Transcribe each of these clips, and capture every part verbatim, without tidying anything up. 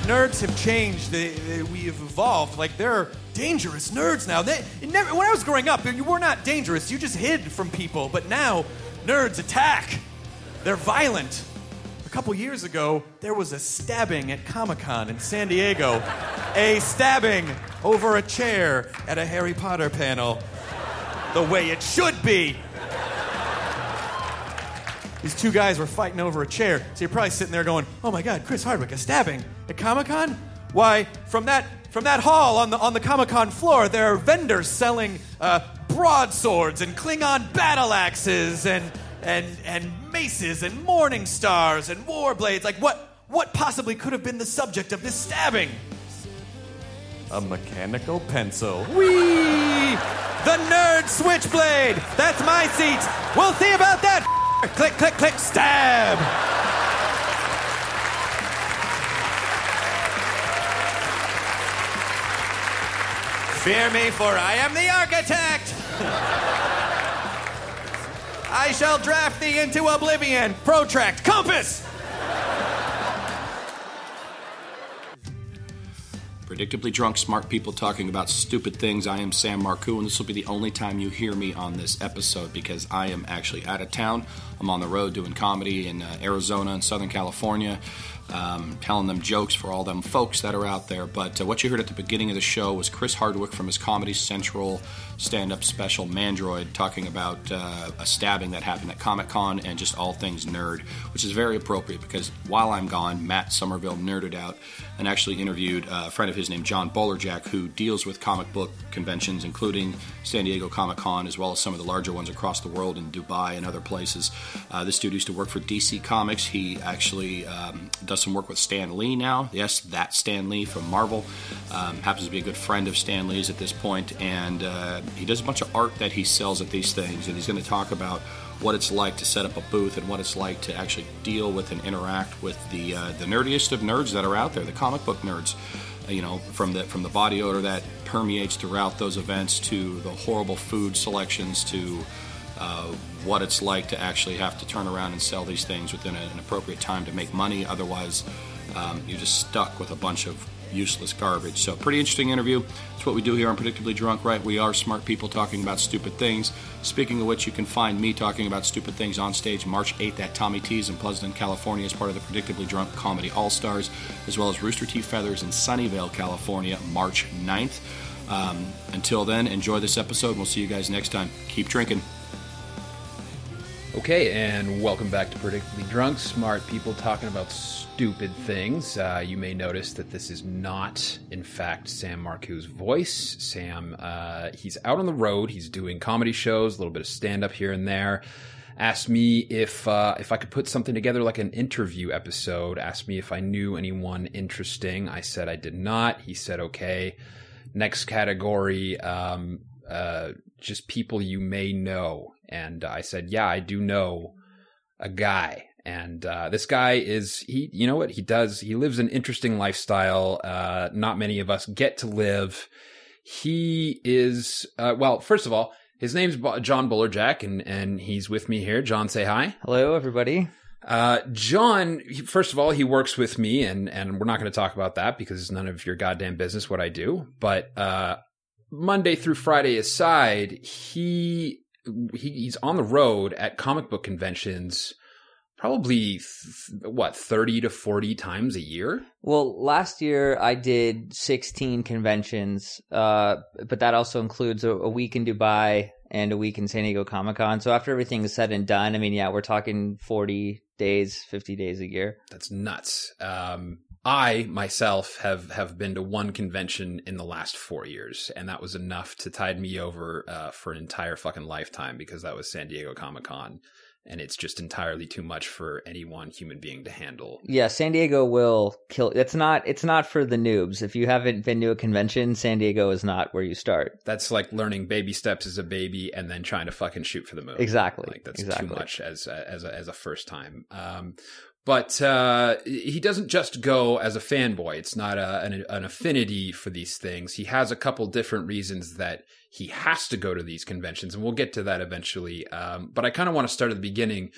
nerds have changed. They, they, we have evolved. Like, they're dangerous nerds now. They, it never, when I was growing up, you were not dangerous. You just hid from people. But now, nerds attack. They're violent. A couple years ago, there was a stabbing at Comic-Con in San Diego. A stabbing over a chair at a Harry Potter panel. The way it should be. These two guys were fighting over a chair, so you're probably sitting there going, "Oh my God, Chris Hardwick, a stabbing at Comic-Con?" Why, from that from that hall on the on the Comic-Con floor, there are vendors selling uh, broadswords and Klingon battle axes and and and maces and morning stars and war blades. Like, what what possibly could have been the subject of this stabbing? A mechanical pencil. Whee! The nerd switchblade. That's my seat. We'll see about that. Click, click, click, stab! Fear me, for I am the architect! I shall draft thee into oblivion! Protract, compass! Predictably drunk, smart people talking about stupid things. I am Sam Marcoux, and this will be the only time you hear me on this episode because I am actually out of town. I'm on the road doing comedy in uh, Arizona and Southern California, um, telling them jokes for all them folks that are out there. But uh, what you heard at the beginning of the show was Chris Hardwick from his Comedy Central stand-up special, Mandroid, talking about uh, a stabbing that happened at Comic-Con and just all things nerd, which is very appropriate because while I'm gone, Matt Somerville nerded out and actually interviewed a friend of his named John Bolerjack, who deals with comic book conventions, including San Diego Comic-Con, as well as some of the larger ones across the world in Dubai and other places. Uh, this dude used to work for D C Comics. He actually um, does some work with Stan Lee now. Yes, that Stan Lee from Marvel. Um, happens to be a good friend of Stan Lee's at this point, and uh, he does a bunch of art that he sells at these things, and he's going to talk about what it's like to set up a booth and what it's like to actually deal with and interact with the uh, the nerdiest of nerds that are out there, the comic book nerds. Uh, you know, from the from the body odor that permeates throughout those events to the horrible food selections to uh, what it's like to actually have to turn around and sell these things within a, an appropriate time to make money. Otherwise, um, you're just stuck with a bunch of useless garbage. So pretty interesting interview. It's what we do here on Predictably Drunk, right? We are smart people talking about stupid things. Speaking of which, you can find me talking about stupid things on stage March eighth at Tommy T's in Pleasanton, California as part of the Predictably Drunk Comedy All-Stars, as well as Rooster Teeth Feathers in Sunnyvale, California, March ninth. Um, until then, enjoy this episode. We'll see you guys next time. Keep drinking. Okay, and welcome back to Predictably Drunk, smart people talking about stupid things. Uh, you may notice that this is not, in fact, Sam Marcoux's voice. Sam, uh, he's out on the road. He's doing comedy shows, a little bit of stand-up here and there. Asked me if uh, if I could put something together like an interview episode. Asked me if I knew anyone interesting. I said I did not. He said, okay. Next category, um, uh, just people you may know. And I said, yeah, I do know a guy. And uh, this guy is, he, you know what, he does, he lives an interesting lifestyle. Uh, not many of us get to live. He is, uh, well, first of all, his name's John Bolerjack, and, and he's with me here. John, say hi. Hello, everybody. Uh, John, first of all, he works with me, and, and we're not going to talk about that because it's none of your goddamn business what I do. But uh, Monday through Friday aside, he... He, he's on the road at comic book conventions probably, th- what, thirty to forty times a year? Well, last year I did sixteen conventions, uh, but that also includes a, a week in Dubai and a week in San Diego Comic-Con. So after everything is said and done, I mean, yeah, we're talking forty days, fifty days a year. That's nuts. Um, I, myself, have, have been to one convention in the last four years, and that was enough to tide me over uh, for an entire fucking lifetime because that was San Diego Comic-Con, and it's just entirely too much for any one human being to handle. Yeah, San Diego will kill. It's not, it's not for the noobs. If you haven't been to a convention, San Diego is not where you start. That's like learning baby steps as a baby and then trying to fucking shoot for the moon. Exactly. Like, that's exactly. too much as a, as a, as a first time. Um, But uh, he doesn't just go as a fanboy. It's not a, an, an affinity for these things. He has a couple different reasons that he has to go to these conventions, and we'll get to that eventually. Um, but I kind of want to start at the beginning.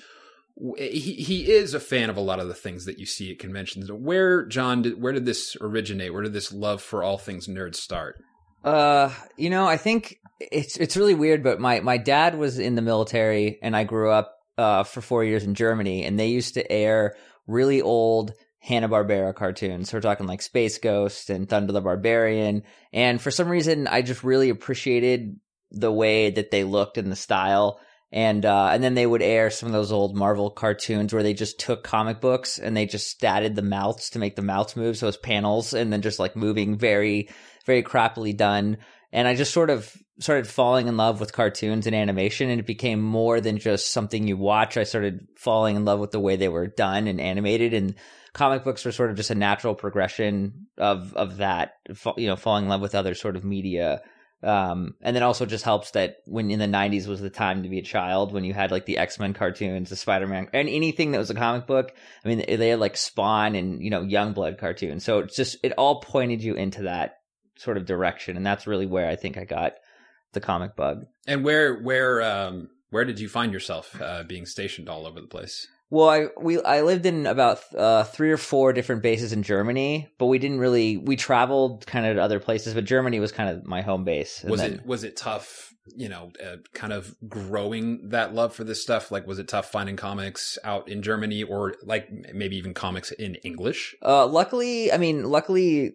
he he is a fan of a lot of the things that you see at conventions. Where, John, did, where did this originate? Where did this love for all things nerd start? Uh, you know, I think it's it's really weird, but my, my dad was in the military, and I grew up uh for four years in Germany, and they used to air really old Hanna-Barbera cartoons. So we're talking like Space Ghost and Thunder the Barbarian, and for some reason, I just really appreciated the way that they looked and the style. And uh, and then they would air some of those old Marvel cartoons where they just took comic books and they just statted the mouths to make the mouths move. So it's panels and then just like moving very, very crappily done. And I just sort of started falling in love with cartoons and animation, and it became more than just something you watch. I started falling in love with the way they were done and animated, and comic books were sort of just a natural progression of of that, you know, falling in love with other sort of media. Um, and then also just helps that when in the nineties was the time to be a child, when you had like the X-Men cartoons, the Spider-Man, and anything that was a comic book. I mean, they had like Spawn and, you know, Youngblood cartoons. So it's just, it all pointed you into that sort of direction. And that's really where I think I got the comic bug. And where, where, um, where did you find yourself, uh, being stationed all over the place? Well, I we I lived in about uh, three or four different bases in Germany, but we didn't really we traveled kind of to other places. But Germany was kind of my home base. And was then, it was it tough? You know, uh, kind of growing that love for this stuff. Like, was it tough finding comics out in Germany, or like maybe even comics in English? Uh, luckily, I mean, luckily,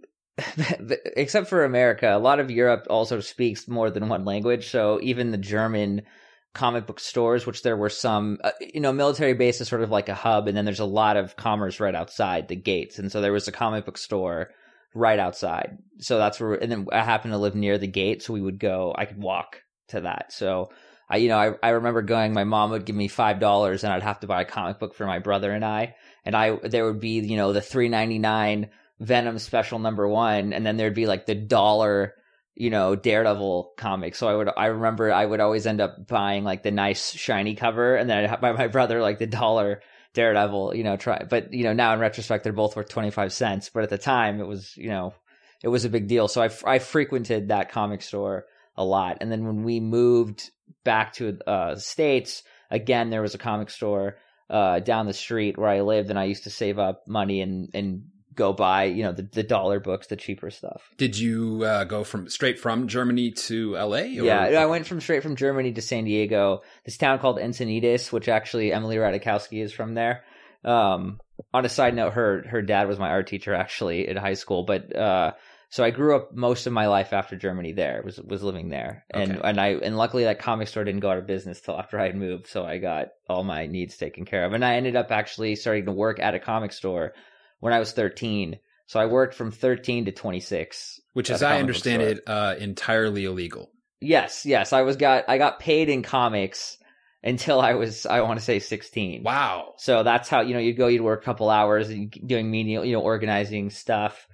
except for America, a lot of Europe also speaks more than one language. So even the German comic book stores, which there were some, uh, you know, military base is sort of like a hub, and then there's a lot of commerce right outside the gates. And so there was a comic book store right outside. So that's where, and then I happened to live near the gate, so we would go, I could walk to that. So I, you know, I, I remember going, my mom would give me five dollars and I'd have to buy a comic book for my brother and I, and I, there would be, you know, the three ninety-nine Venom special number one, and then there'd be like the dollar, you know, Daredevil comics. So I would, I remember I would always end up buying like the nice shiny cover, and then I'd buy my brother like the dollar Daredevil, you know, try, but you know, now in retrospect, they're both worth twenty-five cents, but at the time it was, you know, it was a big deal. So I, I frequented that comic store a lot. And then when we moved back to uh States, again, there was a comic store uh down the street where I lived, and I used to save up money and, and go buy, you know, the, the dollar books, the cheaper stuff. Did you uh, go from straight from Germany to L A? Or? Yeah, I went from straight from Germany to San Diego, this town called Encinitas, which actually Emily Ratajkowski is from there. Um, on a side note, her her dad was my art teacher actually in high school, but uh, so I grew up most of my life after Germany there, was was living there. And Okay. and I and luckily that comic store didn't go out of business till after I had moved, so I got all my needs taken care of. And I ended up actually starting to work at a comic store when I was thirteen. So I worked from thirteen to twenty-six. Which, at as a I comic book understand store. it, uh, entirely illegal. Yes, yes. I was got I got paid in comics until I was, I want to say, sixteen. Wow. So that's how, you know, you'd go, you'd work a couple hours doing menial, you know, organizing stuff.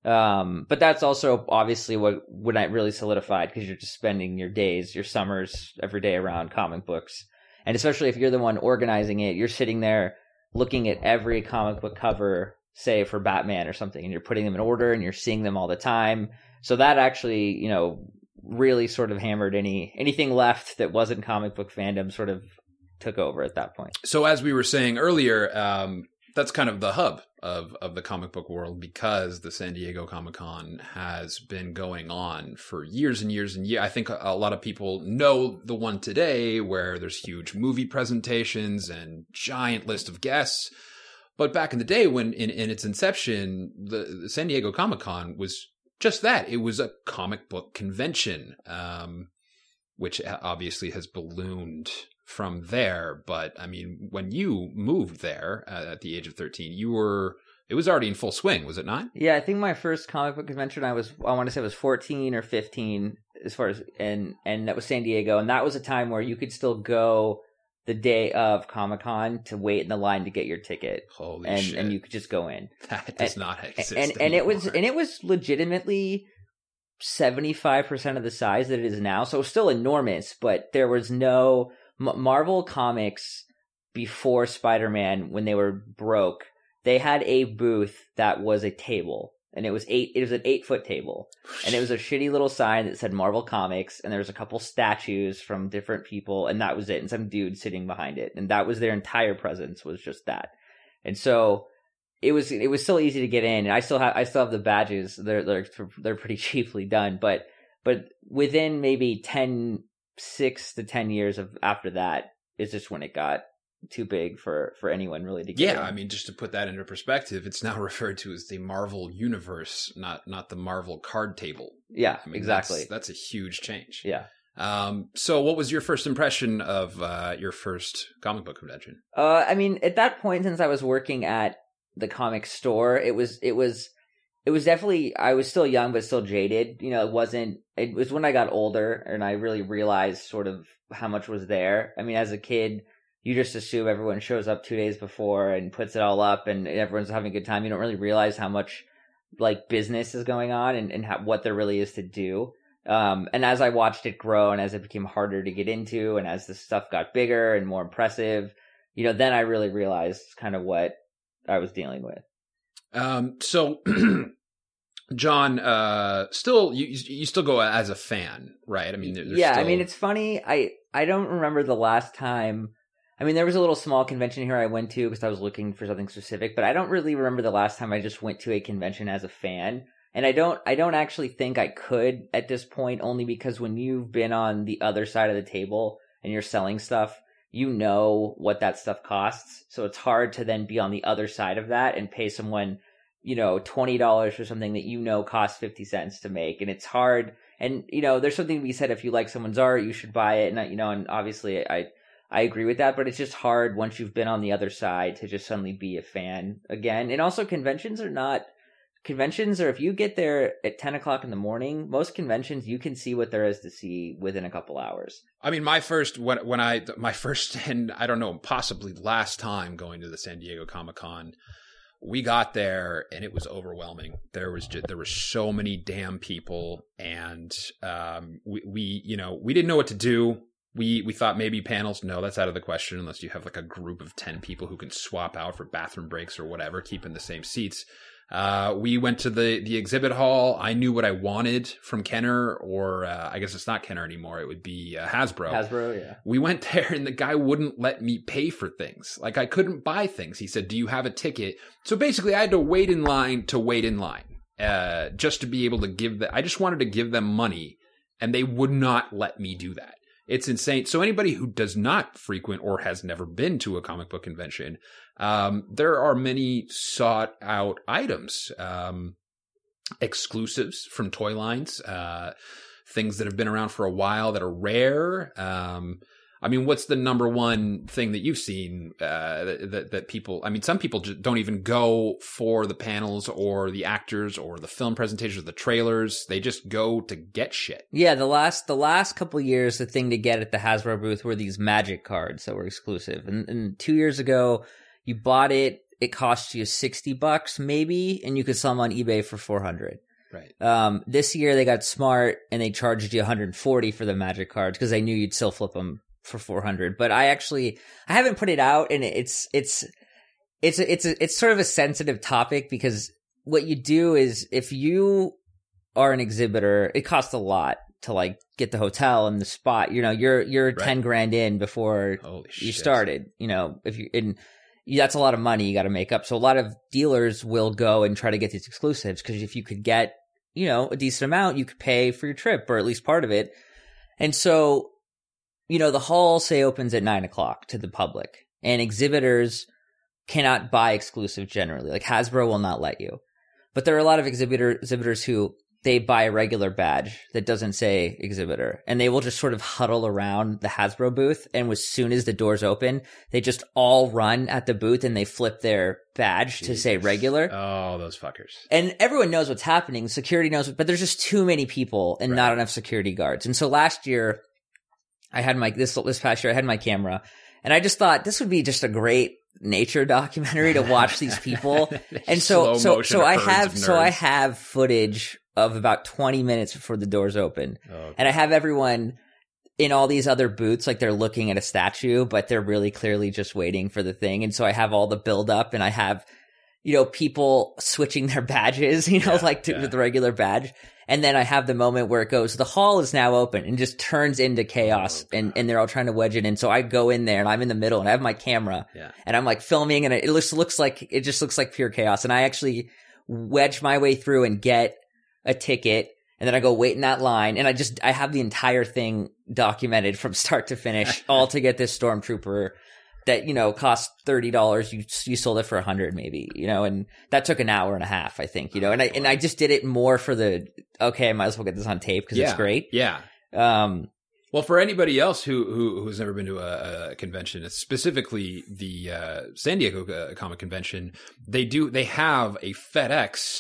Um, but that's also obviously what when I really solidified, because you're just spending your days, your summers every day around comic books. And especially if you're the one organizing it, you're sitting there looking at every comic book cover, say for Batman or something, and you're putting them in order and you're seeing them all the time. So that actually, you know, really sort of hammered any anything left that wasn't comic book fandom, sort of took over at that point. So as we were saying earlier, um, that's kind of the hub of, of the comic book world, because the San Diego Comic-Con has been going on for years and years and years. I think a, a lot of people know the one today where there's huge movie presentations and giant list of guests. But back in the day, when in, in its inception, the, the San Diego Comic-Con was just that. It was a comic book convention, um, which obviously has ballooned from there. But I mean, when you moved there uh, at the age of thirteen, you were, it was already in full swing, was it not? Yeah, I think my first comic book convention, I was, I want to say I was fourteen or fifteen as far as, and, and that was San Diego. And that was a time where you could still go the day of Comic-Con to wait in the line to get your ticket. Holy and, shit. And you could just go in. That does and, not exist and, and it was, anymore. and it was legitimately seventy-five percent of the size that it is now. So it was still enormous, but there was no M- Marvel Comics before Spider-Man, when they were broke. They had a booth that was a table, and it was eight. It was an eight foot table, and it was a shitty little sign that said Marvel Comics, and there was a couple statues from different people, and that was it, and some dude sitting behind it, and that was their entire presence, was just that. And so it was it was still easy to get in, and I still have I still have the badges. They're they're they're pretty cheaply done, but but within maybe ten, six to ten years of after that is just when it got too big for for anyone really to get yeah in. I mean, just to put that into perspective, it's now referred to as the Marvel Universe, not not the Marvel card table. Yeah, I mean, exactly. That's, that's a huge change. Yeah. Um, so what was your first impression of uh, your first comic book convention? Uh, I mean, at that point, since I was working at the comic store, it was, it was, it was definitely, I was still young, but still jaded. You know, it wasn't, it was when I got older and I really realized sort of how much was there. I mean, as a kid, you just assume everyone shows up two days before and puts it all up and everyone's having a good time. You don't really realize how much like business is going on and, and how, what there really is to do. Um, and as I watched it grow and as it became harder to get into and as the stuff got bigger and more impressive, you know, then I really realized kind of what I was dealing with. Um, so, John, uh, still, you you still go as a fan, right? I mean, yeah, still... I mean, it's funny. I, I don't remember the last time. I mean, there was a little small convention here I went to because I was looking for something specific, but I don't really remember the last time I just went to a convention as a fan. And I don't, I don't actually think I could at this point, only because when you've been on the other side of the table and you're selling stuff, you know what that stuff costs. So it's hard to then be on the other side of that and pay someone, you know, twenty dollars for something that you know costs fifty cents to make. And it's hard. And, you know, there's something to be said, if you like someone's art, you should buy it. And, you know, and obviously I, I agree with that, but it's just hard once you've been on the other side to just suddenly be a fan again. And also conventions are not, Conventions are, if you get there at ten o'clock in the morning, most conventions, you can see what there is to see within a couple hours. I mean, my first, when, when I, my first, and I don't know, possibly last time going to the San Diego Comic-Con, we got there and it was overwhelming. There was just, there were so many damn people, and um, we, we, you know, we didn't know what to do. We we thought maybe panels. No, that's out of the question unless you have like a group of ten people who can swap out for bathroom breaks or whatever, keeping the same seats. Uh, we went to the, the exhibit hall. I knew what I wanted from Kenner, or uh, I guess it's not Kenner anymore. It would be uh, Hasbro. Hasbro, yeah. We went there and the guy wouldn't let me pay for things. Like, I couldn't buy things. He said, "Do you have a ticket?" So basically I had to wait in line to wait in line, uh, just to be able to give the, I just wanted to give them money and they would not let me do that. It's insane. So anybody who does not frequent or has never been to a comic book convention, um, there are many sought out items, um, exclusives from toy lines, uh, things that have been around for a while that are rare. Um, I mean, what's the number one thing that you've seen uh, that, that that people? I mean, some people just don't even go for the panels or the actors or the film presentations or the trailers. They just go to get shit. Yeah, the last the last couple of years, the thing to get at the Hasbro booth were these Magic cards that were exclusive. And, and two years ago, you bought it. It cost you sixty bucks maybe, and you could sell them on eBay for four hundred. Right. Um, this year they got smart and they charged you one hundred forty for the Magic cards because they knew you'd still flip them for four hundred. But I actually, I haven't put it out, and it's, it's, it's, a, it's, a, it's sort of a sensitive topic because what you do is if you are an exhibitor, it costs a lot to like get the hotel and the spot. You know, you're, you're right. ten grand in before Holy you shit. started, you know, if you, and that's a lot of money you got to make up. So a lot of dealers will go and try to get these exclusives because if you could get, you know, a decent amount, you could pay for your trip or at least part of it. And so, you know, the hall, say, opens at nine o'clock to the public, and exhibitors cannot buy exclusive generally. Like, Hasbro will not let you. But there are a lot of exhibitor, exhibitors who, they buy a regular badge that doesn't say exhibitor, and they will just sort of huddle around the Hasbro booth, and as soon as the doors open, they just all run at the booth, and they flip their badge Jesus. to say regular. Oh, those fuckers. And everyone knows what's happening. Security knows, but there's just too many people and right. not enough security guards. And so last year, I had my, this, this past year, I had my camera, and I just thought this would be just a great nature documentary to watch these people. And so, so, so I have, so I have footage of about twenty minutes before the doors open. Oh, okay. And I have everyone in all these other booths, like they're looking at a statue, but they're really clearly just waiting for the thing. And so I have all the build up, and I have, you know, people switching their badges, you know, Yeah, like to, yeah. to the regular badge. And then I have the moment where it goes, the hall is now open, and just turns into chaos, Oh, and, and they're all trying to wedge it in. So I go in there and I'm in the middle and I have my camera Yeah. and I'm like filming, and it, it looks, looks like, it just looks like pure chaos. And I actually wedge my way through and get a ticket. And then I go wait in that line, and I just, I have the entire thing documented from start to finish, all to get this stormtrooper that, you know, cost thirty dollars. You, you sold it for a hundred maybe, you know, and that took an hour and a half, I think, you know, and I, and I just did it more for the, okay, I might as well get this on tape because yeah. it's great. Yeah. Um, Well, for anybody else who, who who's never been to a, a convention, specifically the uh, San Diego uh, Comic Convention, they do they have a FedEx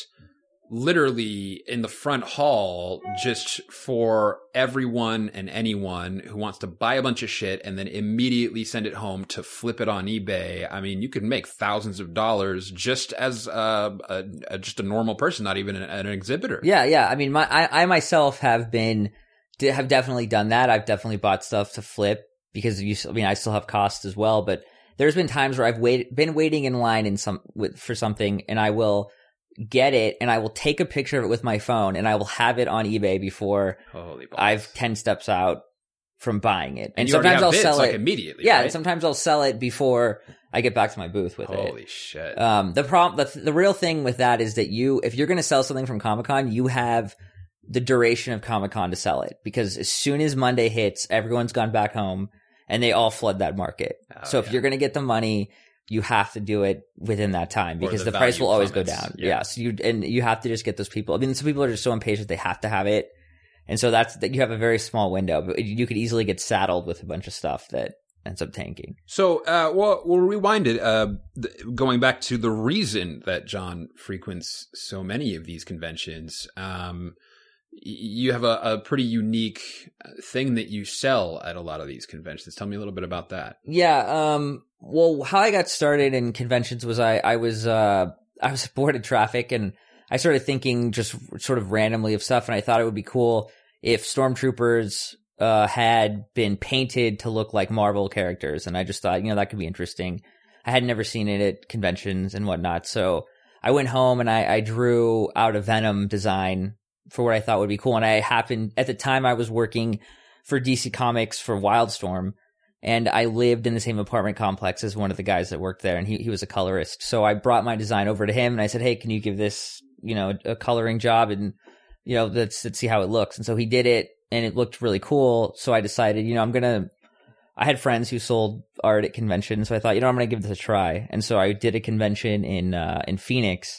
literally in the front hall just for everyone and anyone who wants to buy a bunch of shit and then immediately send it home to flip it on eBay. I mean, you could make thousands of dollars just as uh, a, a just a normal person, not even an, an exhibitor. yeah, yeah. I mean, my, I, I myself have been, have definitely done that. I've definitely bought stuff to flip because you, I mean, I still have costs as well, but there's been times where I've waited, been waiting in line in some, with, for something, and I will get it and I will take a picture of it with my phone and I will have it on eBay before Holy balls. I've ten steps out from buying it. And, And you already sometimes have I'll bids, sell like, it immediately. Yeah, right? and sometimes I'll sell it before I get back to my booth with it. Holy shit. Um, the problem, the, the real thing with that is that you, if you're going to sell something from Comic-Con, you have the duration of Comic-Con to sell it, because as soon as Monday hits, everyone's gone back home and they all flood that market. Oh, so if yeah. you're going to get the money, you have to do it within that time, Or because the the, price value will always plummets. go down. Yeah. Yeah. So you, and you have to just get those people. I mean, some people are just so impatient, they have to have it. And so that's that you have a very small window, but you could easily get saddled with a bunch of stuff that ends up tanking. So, uh, we'll, we'll rewind it, uh, th- going back to the reason that John frequents so many of these conventions. Um, y- you have a, a pretty unique thing that you sell at a lot of these conventions. Tell me a little bit about that. Yeah. Um, well, how I got started in conventions was I, I was, uh, I was bored of traffic, and I started thinking just sort of randomly of stuff. And I thought it would be cool if stormtroopers, uh, had been painted to look like Marvel characters. And I just thought, you know, that could be interesting. I had never seen it at conventions and whatnot. So I went home and I, I drew out a Venom design for what I thought would be cool. And I happened, at the time I was working for D C Comics for Wildstorm, and I lived in the same apartment complex as one of the guys that worked there, and he, he was a colorist. So I brought my design over to him and I said, hey, can you give this, you know, a coloring job, and, you know, let's, let's see how it looks. And so he did it, and it looked really cool. So I decided, you know, I'm going to, I had friends who sold art at conventions. So I thought, you know, I'm going to give this a try. And so I did a convention in, uh, in Phoenix,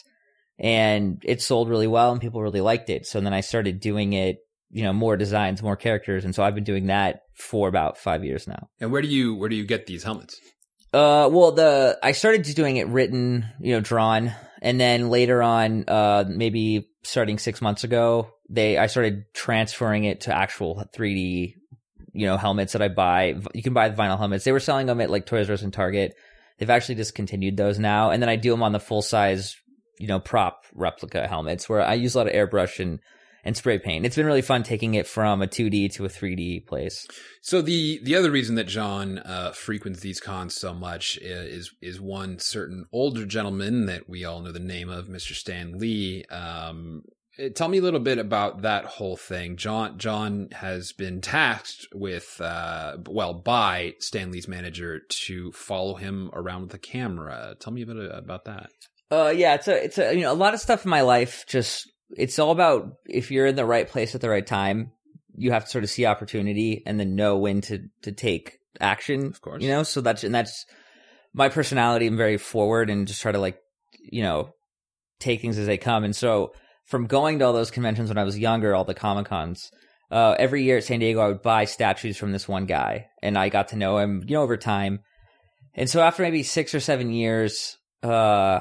and it sold really well and people really liked it. So then I started doing it, you know, more designs, more characters. And so I've been doing that for about five years now. And where do you, where do you get these helmets? Uh, well, the, I started just doing it written, you know, drawn. And then later on, uh, maybe starting six months ago, they, I started transferring it to actual three D, you know, helmets that I buy. You can buy the vinyl helmets. They were selling them at like Toys R Us and Target. They've actually discontinued those now. And then I do them on the full size, you know, prop replica helmets, where I use a lot of airbrush and, and spray paint. It's been really fun taking it from a two D to a three D place. So the the other reason that John uh, frequents these cons so much is is one certain older gentleman that we all know the name of, Mister Stan Lee. Um, tell me a little bit about that whole thing. John John has been tasked with, uh, well, by Stan Lee's manager to follow him around with a camera. Tell me a bit about that. Uh, yeah, it's a, it's a, you know, a lot of stuff in my life just, it's all about, if you're in the right place at the right time, you have to sort of see opportunity and then know when to, to take action. Of course. You know, so that's, and that's my personality. I'm very forward and just try to, like, you know, take things as they come. And so from going to all those conventions when I was younger, all the Comic Cons, uh, every year at San Diego, I would buy statues from this one guy, and I got to know him, you know, over time. And so after maybe six or seven years, uh,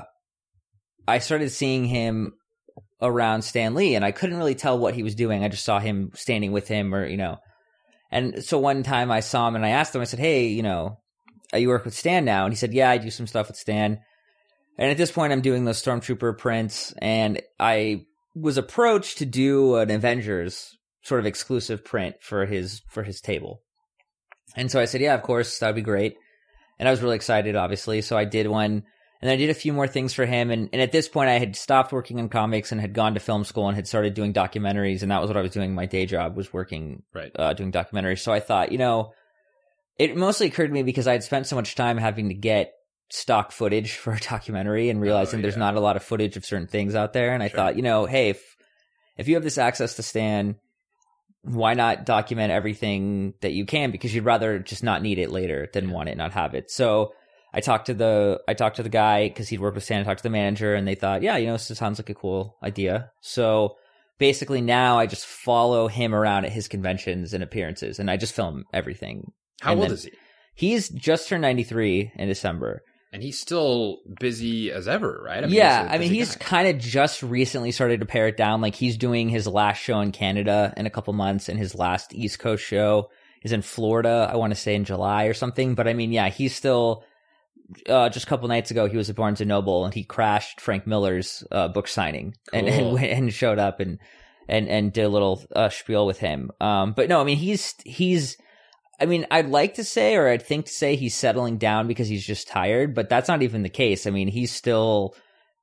I started seeing him around Stan Lee, and I couldn't really tell what he was doing. I just saw him standing with him, or, you know. And so one time I saw him and I asked him, I said, hey, you know, you work with Stan now? And he said, yeah, I do some stuff with Stan. And at this point, I'm doing those Stormtrooper prints, and I was approached to do an Avengers sort of exclusive print for his for his table. And so I said, yeah, of course, that would be great. And I was really excited, obviously. So I did one. And And I did a few more things for him. And, and at this point, I had stopped working on comics and had gone to film school and had started doing documentaries. And that was what I was doing. My day job was working, right. uh, doing documentaries. So I thought, you know, it mostly occurred to me because I had spent so much time having to get stock footage for a documentary and realizing oh, yeah. there's not a lot of footage of certain things out there. And I sure. thought, you know, hey, if, if you have this access to Stan, why not document everything that you can? Because you'd rather just not need it later than want it, not have it. So I talked to the I talked to the guy because he'd worked with Stan. I talked to the manager, and they thought, yeah, you know, this sounds like a cool idea. So basically, now I just follow him around at his conventions and appearances, and I just film everything. How and old is he? He's just turned ninety-three in December. And he's still busy as ever, right? I mean, yeah, I mean, he's kind of just recently started to pare it down. Like, he's doing his last show in Canada in a couple months, and his last East Coast show is in Florida, I want to say in July or something. But I mean, yeah, he's still... Uh, just a couple nights ago, he was at Barnes and Noble, and he crashed Frank Miller's uh, book signing, cool. and, and and showed up and and and did a little uh, spiel with him. Um, but no, I mean he's he's, I mean I'd like to say, or I'd think to say he's settling down because he's just tired, but that's not even the case. I mean he's still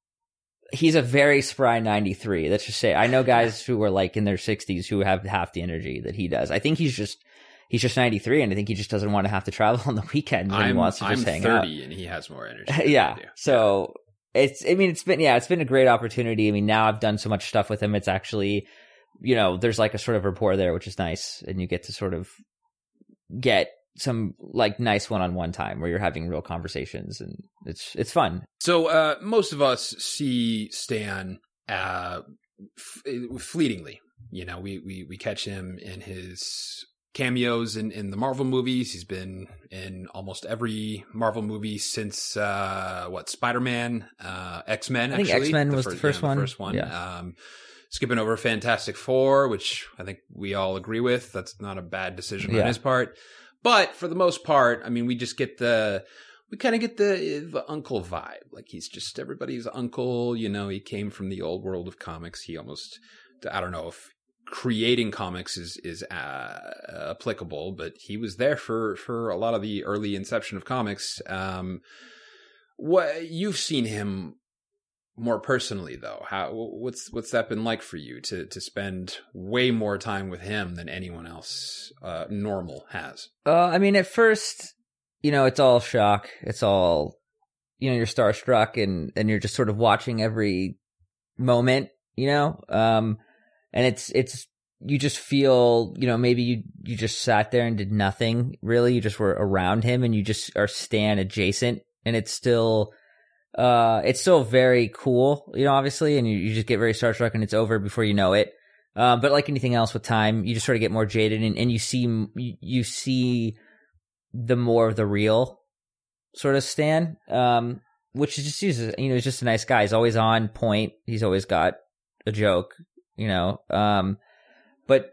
he's a very spry ninety-three. Let's just say I know guys who are like in their sixties who have half the energy that he does. I think he's just. He's just ninety-three, and I think he just doesn't want to have to travel on the weekends. And he wants to just I'm hang thirty, out. And he has more energy. yeah. So it's, I mean, it's been, yeah, it's been a great opportunity. I mean, now I've done so much stuff with him. It's actually, you know, there's like a sort of rapport there, which is nice. And you get to sort of get some like nice one-on-one time where you're having real conversations, and it's, it's fun. So, uh, most of us see Stan, uh, f- fleetingly, you know, we, we, we catch him in his cameos in, in the Marvel movies. He's been in almost every Marvel movie since uh, what Spider-Man, uh, X-Men. I think actually. X-Men the was first, the first yeah, one. The first one. Yeah. Um, skipping over Fantastic Four, which I think we all agree with. That's not a bad decision yeah. on his part. But for the most part, I mean, we just get the we kind of get the the uncle vibe. Like he's just everybody's uncle. You know, he came from the old world of comics. He almost I don't know if. creating comics is is uh, applicable, but he was there for for a lot of the early inception of comics. Um, what you've seen him more personally, though, how what's what's that been like for you to to spend way more time with him than anyone else uh, normal has? Uh, I mean, at first, you know, it's all shock. It's all, you know, you're starstruck, and and you're just sort of watching every moment, you know. Um, And it's, it's, you just feel, you know, maybe you, you just sat there and did nothing really. You just were around him, and you just are Stan adjacent, and it's still, uh, it's still very cool, you know, obviously. And you, you just get very starstruck, and it's over before you know it. Um, but like anything else with time, you just sort of get more jaded, and, and you see, you, you see the more of the real sort of Stan, um, which is just, you know, he's just a nice guy. He's always on point. He's always got a joke. You know, um, but,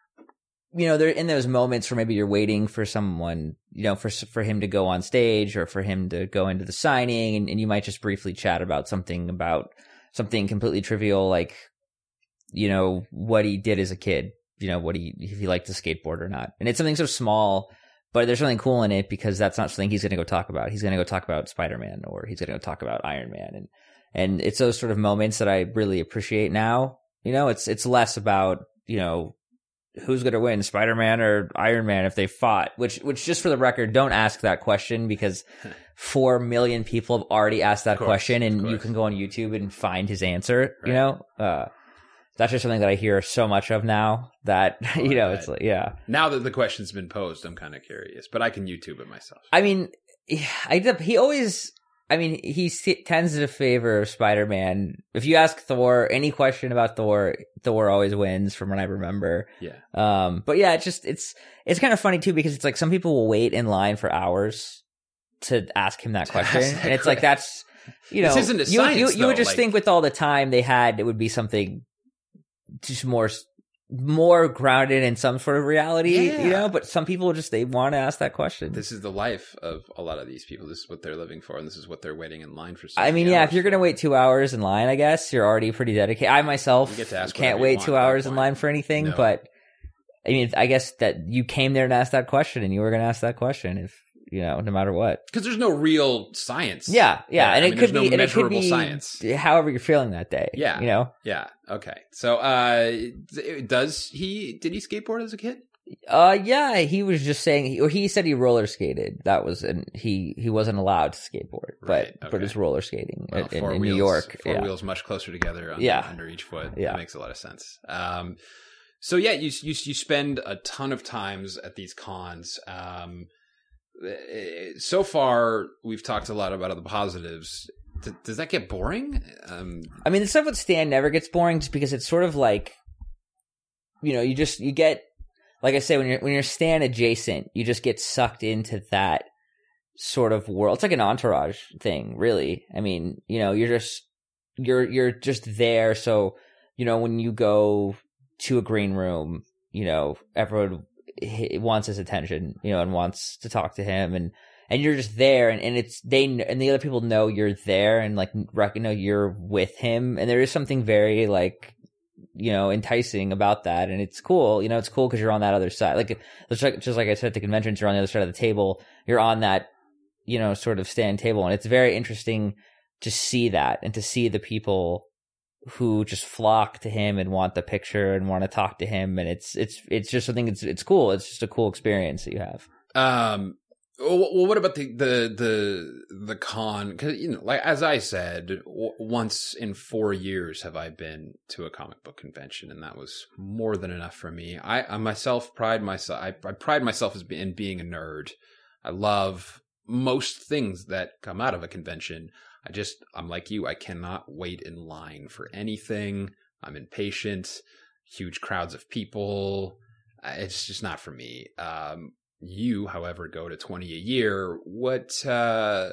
you know, there in those moments where maybe you're waiting for someone, you know, for for him to go on stage or for him to go into the signing, and, and you might just briefly chat about something about something completely trivial, like, you know, what he did as a kid, you know, what he, if he liked to skateboard or not. And it's something so small, but there's something cool in it because that's not something he's going to go talk about. He's going to go talk about Spider-Man, or he's going to go talk about Iron Man. And, and it's those sort of moments that I really appreciate now. You know, it's it's less about, you know, who's going to win, Spider-Man or Iron Man if they fought, which, which just for the record, don't ask that question because four million people have already asked that course, question, and you can go on YouTube and find his answer, right. You know? Uh, that's just something that I hear so much of now that, oh, you know, it's like, yeah. Now that the question's been posed, I'm kind of curious, but I can YouTube it myself. I mean, I he always... I mean, he tends to favor Spider-Man. If you ask Thor any question about Thor, Thor always wins from what I remember. Yeah. Um, but yeah, it's just, it's, it's kind of funny too, because it's like some people will wait in line for hours to ask him that question. That and it's like, that's, you know, this isn't a you, science, you, you though, would just like... think with all the time they had, it would be something just more, more grounded in some sort of reality, yeah. you know, but some people just, they want to ask that question. This is the life of a lot of these people. This is what they're living for, and this is what they're waiting in line for. So I mean, yeah, if you're going to wait two hours in line, I guess you're already pretty dedicated. I myself can't wait two hours in line for anything, no. But I mean, I guess that you came there to ask that question, and you were going to ask that question. If you know, no matter what. Because there's no real science. Yeah, yeah, and I it mean, could there's be, no and it could measurable be science. however you're feeling that day. Yeah. you know. Yeah. Okay. So, uh, does he? Did he skateboard as a kid? Uh, yeah, he was just saying, or he said he roller skated. That was, and he he wasn't allowed to skateboard, Right, but okay. but it's roller skating Well, in, four in wheels, New York. Four yeah. wheels much closer together under, Yeah. under each foot. Yeah. That makes a lot of sense. Um, so yeah, you, you, you spend a ton of times at these cons. Um, so far we've talked a lot about the positives. D- does that get boring? Um, I mean, the stuff with Stan never gets boring, just because it's sort of like, you know, you just you get, like I say, when you're when you're Stan adjacent, you just get sucked into that sort of world. It's like an Entourage thing, really. I mean, you know, you're just you're you're just there. So, you know, when you go to a green room, you know, everyone h- wants his attention, you know, and wants to talk to him, and and you're just there, and, and it's they and the other people know you're there, and like reckon know you're with him, and there is something very like, you know, enticing about that, and it's cool. You know, it's cool because you're on that other side. Like just like just like I said at the conventions, you're on the other side of the table. You're on that, you know, sort of stand table, and it's very interesting to see that and to see the people who just flock to him and want the picture and want to talk to him, and it's it's it's just something. It's it's cool. It's just a cool experience that you have. Um. Well, what about the the the the con? Because, you know, like as I said, w- once in four years have I been to a comic book convention, and that was more than enough for me. I, I myself pride myself. I, I pride myself as be, in being a nerd. I love most things that come out of a convention. I just I'm like you. I cannot wait in line for anything. I'm impatient. Huge crowds of people. It's just not for me. Um, You, however, go to twenty a year. What uh,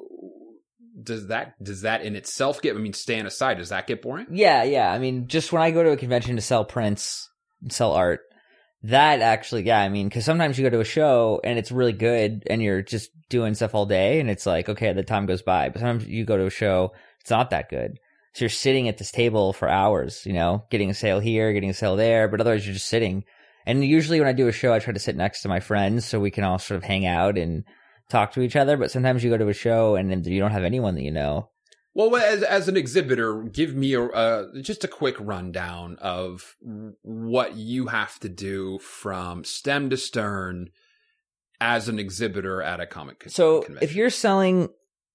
does that does that in itself get? I mean, Stan aside, does that get boring? Yeah, yeah. I mean, just when I go to a convention to sell prints, sell art, that actually, yeah. I mean, because sometimes you go to a show and it's really good, and you're just doing stuff all day, and it's like, okay, the time goes by. But sometimes you go to a show, it's not that good. So you're sitting at this table for hours, you know, getting a sale here, getting a sale there, but otherwise you're just sitting. And usually when I do a show, I try to sit next to my friends so we can all sort of hang out and talk to each other. But sometimes you go to a show and then you don't have anyone that you know. Well, as as an exhibitor, give me a uh, just a quick rundown of what you have to do from stem to stern as an exhibitor at a comic con- So convention. if you're selling,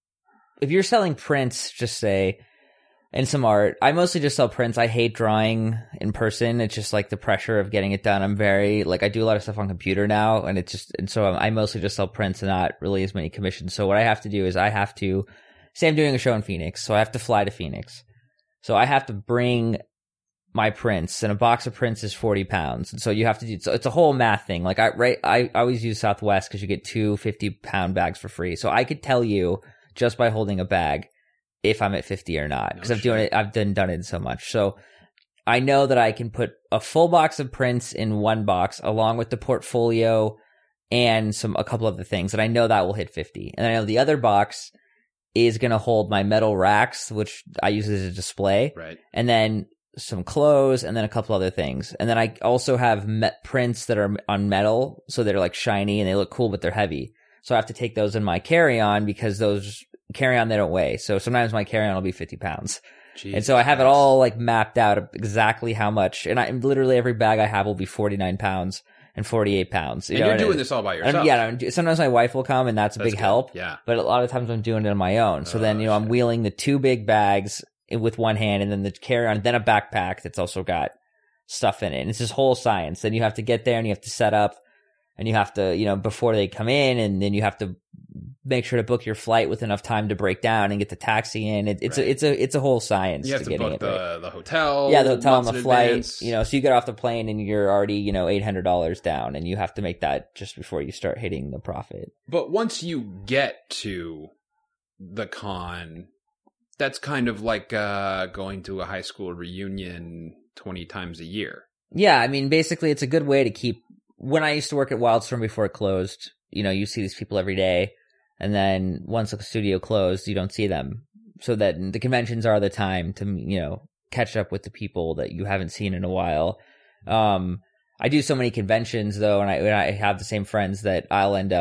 if you're selling prints, just say, and some art. I mostly just sell prints. I hate drawing in person. It's just like the pressure of getting it done. I'm very, like, I do a lot of stuff on computer now, and it's just, and so I mostly just sell prints and not really as many commissions. So what I have to do is I have to, say I'm doing a show in Phoenix, so I have to fly to Phoenix. So I have to bring my prints, and a box of prints is forty pounds. And so you have to do, so it's a whole math thing. Like I, right, I always use Southwest because you get two fifty pound bags for free. So I could tell you just by holding a bag if I'm at fifty or not, because No I'm doing it, I've done, done it so much. So I know that I can put a full box of prints in one box along with the portfolio and some, a couple other things. And I know that will hit fifty. And I know the other box is going to hold my metal racks, which I use as a display. Right. And then some clothes and then a couple other things. And then I also have met prints that are on metal. So they're like shiny and they look cool, but they're heavy. So I have to take those in my carry-on because those carry-on, they don't weigh. So sometimes my carry-on will be fifty pounds. Jesus and so I have it Christ. all like mapped out of exactly how much. And I literally every bag I have will be forty-nine pounds and forty-eight pounds. You And know, you're and doing it- this all by and yourself. yeah, I'm- sometimes my wife will come and that's a That's big good. help. Yeah. But a lot of times I'm doing it on my own. So Oh, then, you know, I'm shit. wheeling the two big bags with one hand and then the carry-on, then a backpack that's also got stuff in it. And it's this whole science. Then you have to get there and you have to set up and you have to, you know, before they come in, and then you have to make sure to book your flight with enough time to break down and get the taxi in. It, it's Right. a, it's a, it's a whole science. You have to getting book it the, right. the hotel. Yeah, the hotel and months the in flight, advance. you know, so you get off the plane and you're already, you know, eight hundred dollars down, and you have to make that just before you start hitting the profit. But once you get to the con, that's kind of like uh, going to a high school reunion twenty times a year. Yeah, I mean, basically, it's a good way to keep. When I used to work at Wildstorm before it closed, you know, you see these people every day, and then once the studio closed, you don't see them. So that the conventions are the time to, you know, catch up with the people that you haven't seen in a while. Um, I do so many conventions though, and I, and I have the same friends that I'll end up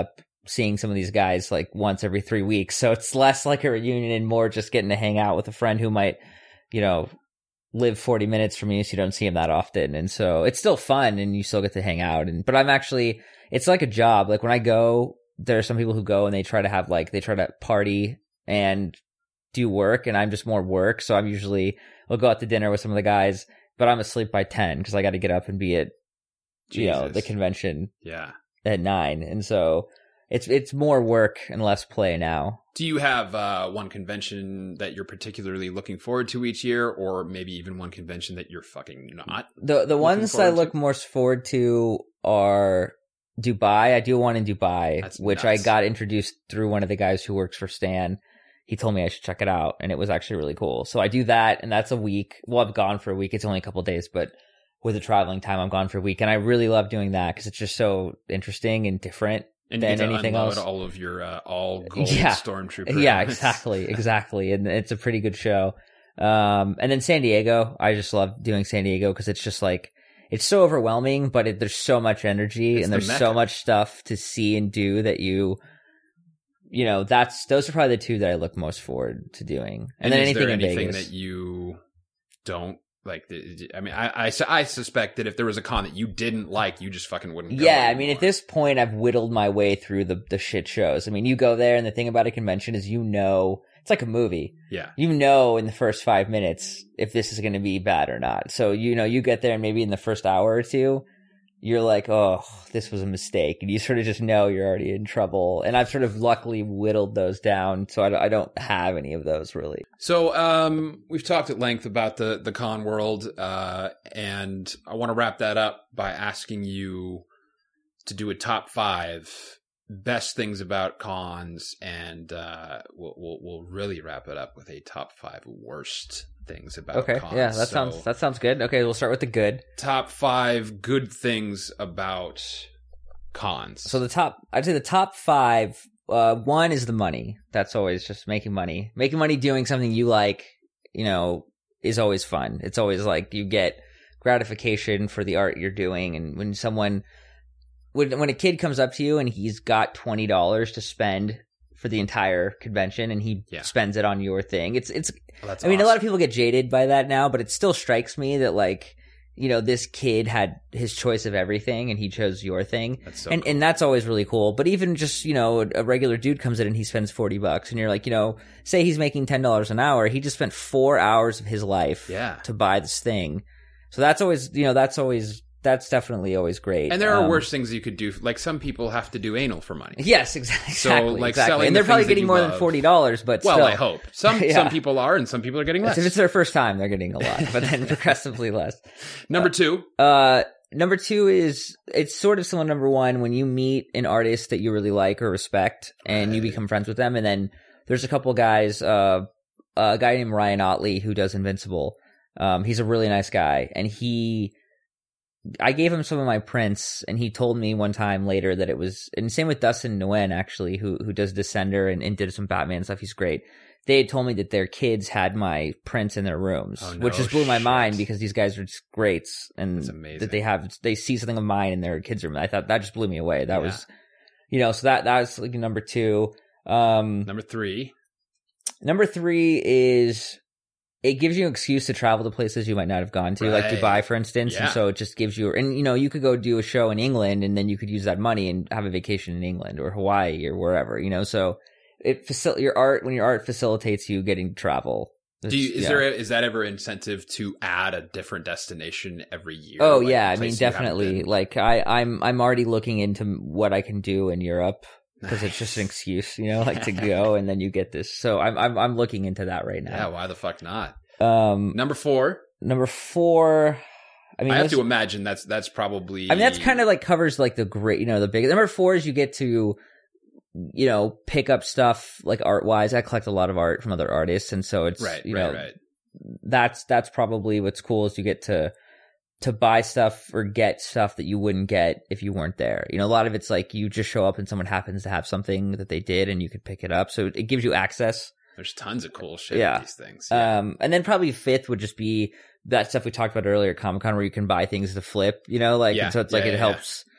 seeing some of these guys like once every three weeks. So it's less like a reunion and more just getting to hang out with a friend who might, you know, live forty minutes from you, so you don't see him that often. And so it's still fun and you still get to hang out. And but I'm actually, it's like a job. Like when I go, there are some people who go and they try to have like, they try to party and do work, and I'm just more work. So I'm usually, I'll go out to dinner with some of the guys, but I'm asleep by ten because I got to get up and be at, you Jesus. know, the convention Yeah. at nine. And so it's it's more work and less play now. Do you have uh, one convention that you're particularly looking forward to each year, or maybe even one convention that you're fucking not? The the ones I forward look to? most forward to are Dubai. I do one in Dubai, That's which nuts. I got introduced through one of the guys who works for Stan. He told me I should check it out, and it was actually really cool. So I do that, and that's a week. Well, I've gone for a week. It's only a couple of days, but with the traveling time, I'm gone for a week, and I really love doing that because it's just so interesting and different And you than get to anything unload else. all of your uh, all gold Yeah. stormtrooper. Yeah, helmets. exactly, exactly, and it's a pretty good show. Um, and then San Diego, I just love doing San Diego because it's just like it's so overwhelming, but it, there's so much energy It's and the there's Mecca. so much stuff to see and do that you, you know, that's those are probably the two that I look most forward to doing. And, And, then is anything there in anything Vegas. that you don't like? the- I mean, I, I su- I suspect that if there was a con that you didn't like, you just fucking wouldn't. Go Yeah, I mean, anymore. at this point, I've whittled my way through the the shit shows. I mean, you go there, and the thing about a convention is, you know, it's like a movie. yeah, You know, in the first five minutes if this is going to be bad or not. So you know, you get there, and maybe in the first hour or two, you're like, oh, this was a mistake, and you sort of just know you're already in trouble. And I've sort of luckily whittled those down, so I, I don't have any of those really. So um, we've talked at length about the the con world, uh, and I want to wrap that up by asking you to do a top five best things about cons, and uh, we'll, we'll we'll really wrap it up with a top five worst things about Okay, cons. yeah, that So, sounds that sounds good. Okay, we'll start with the good. top five good things about cons. So the top, I'd say the top five. Uh, one is the money. That's always just making money. Making money doing something you like, you know, is always fun. It's always like you get gratification for the art you're doing. And when someone, when when a kid comes up to you and he's got twenty dollars to spend for the entire convention and he Yeah. spends it on your thing, it's it's. Well, that's I mean, a awesome. lot of people get jaded by that now, but it still strikes me that like, you know, this kid had his choice of everything and he chose your thing. That's so and cool. and that's always really cool. But even just, you know, a regular dude comes in and he spends forty bucks and you're like, you know, say he's making ten dollars an hour. He just spent four hours of his life Yeah. to buy this thing. So that's always, you know, that's always, that's definitely always great. And there are Um, worse things you could do. Like some people have to do anal for money. Yes, exactly. exactly like, exactly. selling And the they're probably things that getting you more than love. forty dollars, but Well, still. I hope some Yeah. some people are, and some people are getting less. If it's their first time, they're getting a lot, but then progressively less. Number two, Uh, number two is, it's sort of similar to number one, when you meet an artist that you really like or respect and you Right. become friends with them. And then there's a couple guys, uh, a guy named Ryan Otley who does Invincible. Um, he's a really nice guy, and he, I gave him some of my prints, and he told me one time later that it was, and same with Dustin Nguyen actually, who who does Descender and, and did some Batman stuff. He's great. They had told me that their kids had my prints in their rooms, Oh, no which just blew my shit. mind because these guys are just greats, and That's amazing. that they have they see something of mine in their kids' room. I thought that just blew me away. That Yeah. was, you know, so that that was like number two. Um, number three. Number three is, it gives you an excuse to travel to places you might not have gone to, like Right. Dubai, for instance. Yeah. And so it just gives you, and you know, you could go do a show in England and then you could use that money and have a vacation in England or Hawaii or wherever, you know. So it facil- your art, when your art facilitates you getting to travel. Do you, is yeah. there a, is that ever incentive to add a different destination every year? Oh Like yeah, a I place mean you haven't definitely. been? Like I, I'm, I'm already looking into what I can do in Europe because it's just an excuse, you know, like to go and then you get this. So I'm, I'm, I'm looking into that right Yeah, now. why the fuck not? Um, Number four. number four. I mean, I have let's- to imagine that's that's probably. I mean, that's kind of like covers like the great, you know, the big. Number four is you get to, you know, pick up stuff like art wise. I collect a lot of art from other artists, and so it's right, you right, know, right. that's that's probably what's cool is you get to to buy stuff or get stuff that you wouldn't get if you weren't there. You know, a lot of it's like you just show up and someone happens to have something that they did and you could pick it up, so it gives you access. There's tons of cool shit Yeah. with these things. Yeah. Um, and then probably fifth would just be that stuff we talked about earlier at Comic Con where you can buy things to flip, you know, like, Yeah. and so it's like Yeah, it yeah, helps,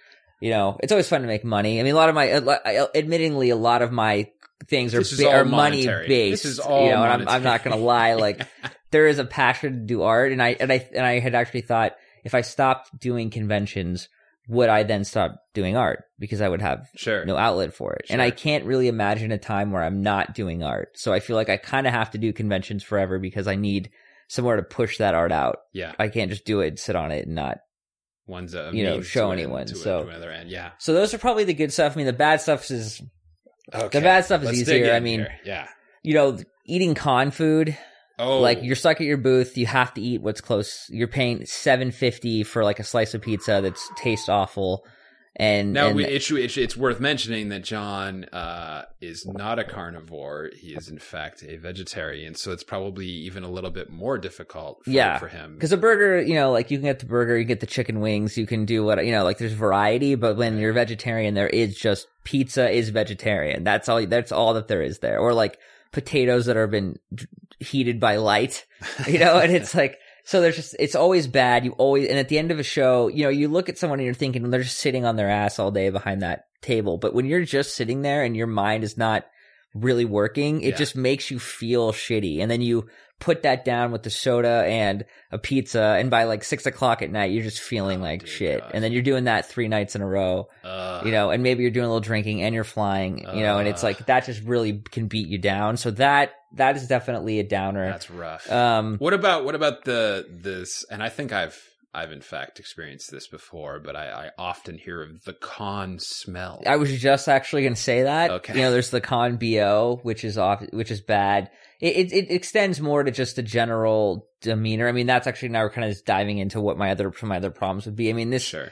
you know, it's always fun to make money. I mean, a lot of my, admittingly, a lot of my things are This is ba- all are money monetary. based. This is all you know, and I'm, monetary. I'm not going to lie. Like, there is a passion to do art, and I and I and I had actually thought if I stopped doing conventions, would I then stop doing art because I would have Sure. no outlet for it? Sure. And I can't really imagine a time where I'm not doing art. So I feel like I kind of have to do conventions forever because I need somewhere to push that art out. Yeah. I can't just do it, sit on it, and not. One's a You know, means show to an- anyone, to a- so- to another end. Yeah. So those are probably the good stuff. I mean, the bad stuff is, Okay. the bad stuff is Let's easier. dig in I mean, here. yeah. you know, eating con food. Oh, Like you're stuck at your booth, you have to eat what's close. You're paying seven fifty for like a slice of pizza that's tastes awful, and Now, and we, it's, it's it's worth mentioning that John uh, is not a carnivore. He is, in fact, a vegetarian. So it's probably even a little bit more difficult for, yeah, for him. because a burger, you know, like you can get the burger, you can get the chicken wings, you can do what you know, like there's variety. But when you're vegetarian, there is just pizza is vegetarian. That's all. That's all that there is there, or like potatoes that have been d- heated by light, you know, and it's like. So there's just, it's always bad. You always, and at the end of a show, you know, you look at someone and you're thinking they're just sitting on their ass all day behind that table. But when you're just sitting there and your mind is not really working, it Yeah. just makes you feel shitty. And then you put that down with the soda and a pizza. And by like six o'clock at night, you're just feeling Oh, like dear shit. God. And then you're doing that three nights in a row, Uh, you know, and maybe you're doing a little drinking and you're flying, you know, and it's Uh. like that just really can beat you down. So that, that is definitely a downer. that's rough. Um, What about what about the this? And I think I've I've in fact experienced this before, but I, I often hear of the con smell. I was just actually going to say that. Okay. You know, there's the con B O, which is off, which is bad. It, it it extends more to just the general demeanor. I mean, that's actually now we're kind of just diving into what my other some of my other problems would be. I mean, this. Sure.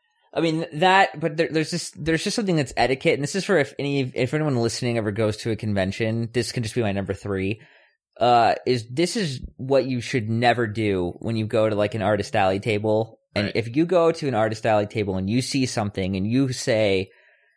I mean that, but there, there's just there's just something that's etiquette, and this is for if any if anyone listening ever goes to a convention. This can just be my number three. Uh, is this is what you should never do when you go to like an artist alley table, and Right. if you go to an artist alley table and you see something and you say,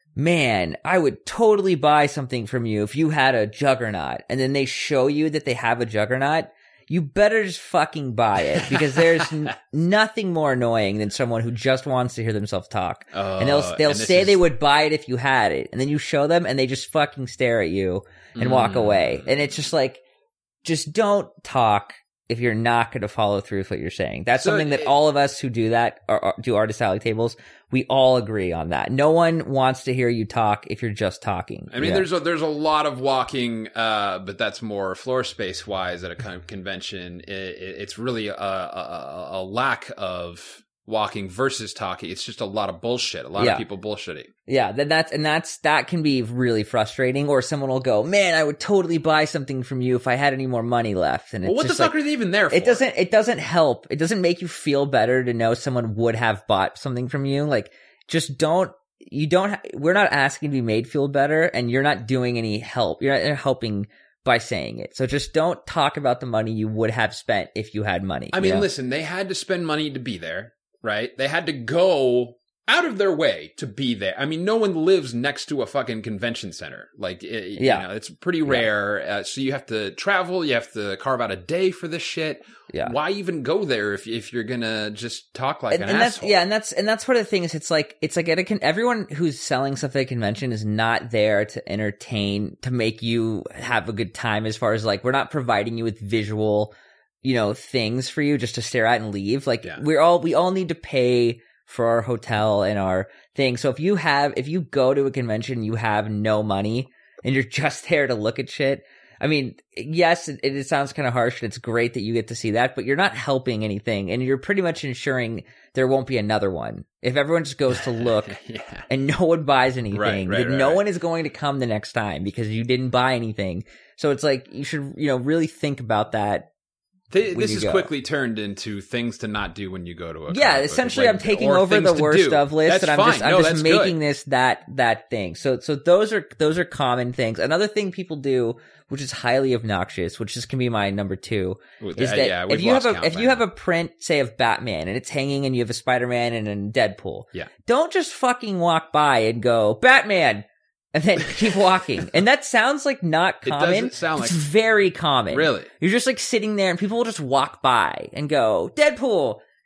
"Man, I would totally buy something from you if you had a Juggernaut," and then they show you that they have a Juggernaut. You better just fucking buy it because there's n- nothing more annoying than someone who just wants to hear themselves talk. Uh, and they'll they'll and this say is- they would buy it if you had it, and then you show them and they just fucking stare at you and walk Mm. away. And it's just like, just don't talk if you're not going to follow through with what you're saying. That's So something that it- all of us who do that or, or do artist alley tables, we all agree on that. No one wants to hear you talk if you're just talking. I mean, Yeah. there's a, there's a lot of walking, uh, but that's more floor space wise at a kind of convention. It, it, it's really a, a, a lack of walking versus talking. It's just a lot of bullshit. A lot Yeah. of people bullshitting. Yeah, then that's and that's that can be really frustrating. Or someone will go, "Man, I would totally buy something from you if I had any more money left." And it's Well, what the just fuck like, are they even there for? it doesn't it doesn't help. It doesn't make you feel better to know someone would have bought something from you. Like, just don't. You don't. Ha- we're not asking to be made feel better, and you're not doing any help. You're not helping by saying it. So just don't talk about the money you would have spent if you had money. I you mean, know? listen, they had to spend money to be there, right? They had to go out of their way to be there. I mean, no one lives next to a fucking convention center. Like, it, Yeah. you know, it's pretty rare. Uh, so you have to travel. You have to carve out a day for this shit. Yeah. Why even go there if if you're gonna just talk like and, an and that's asshole? yeah, and that's and that's one of the things. It's like it's like at a con- everyone who's selling stuff at a convention is not there to entertain, to make you have a good time. As far as like, we're not providing you with visual, you know, things for you just to stare at and leave. Like, Yeah. we're all we all need to pay for our hotel and our thing. So if you have if you go to a convention and you have no money and you're just there to look at shit. I mean, yes, it, it sounds kind of harsh, and it's great that you get to see that, but you're not helping anything, and you're pretty much ensuring there won't be another one. If everyone just goes to look yeah. and no one buys anything, Right, right, then right, no right. one is going to come the next time because you didn't buy anything. So it's like, you should, you know, really think about that. Th- when this you is go. quickly turned into things to not do when you go to a Yeah, comic book. essentially, Like, I'm taking or over things the to worst do. of list, That's and I'm fine. just I'm No, just that's making good. this that that thing. So so those are those are common things. Another thing people do, which is highly obnoxious, which this can be my number two, Ooh, is that- that yeah, if we've you have lost a count if by you have now. a print, say, of Batman, and it's hanging, and you have a Spider-Man and a Deadpool, Yeah. don't just fucking walk by and go Batman, and then keep walking. And that sounds like not It common. doesn't sound it's like- very common. Really? You're just like sitting there, and people will just walk by and go Deadpool,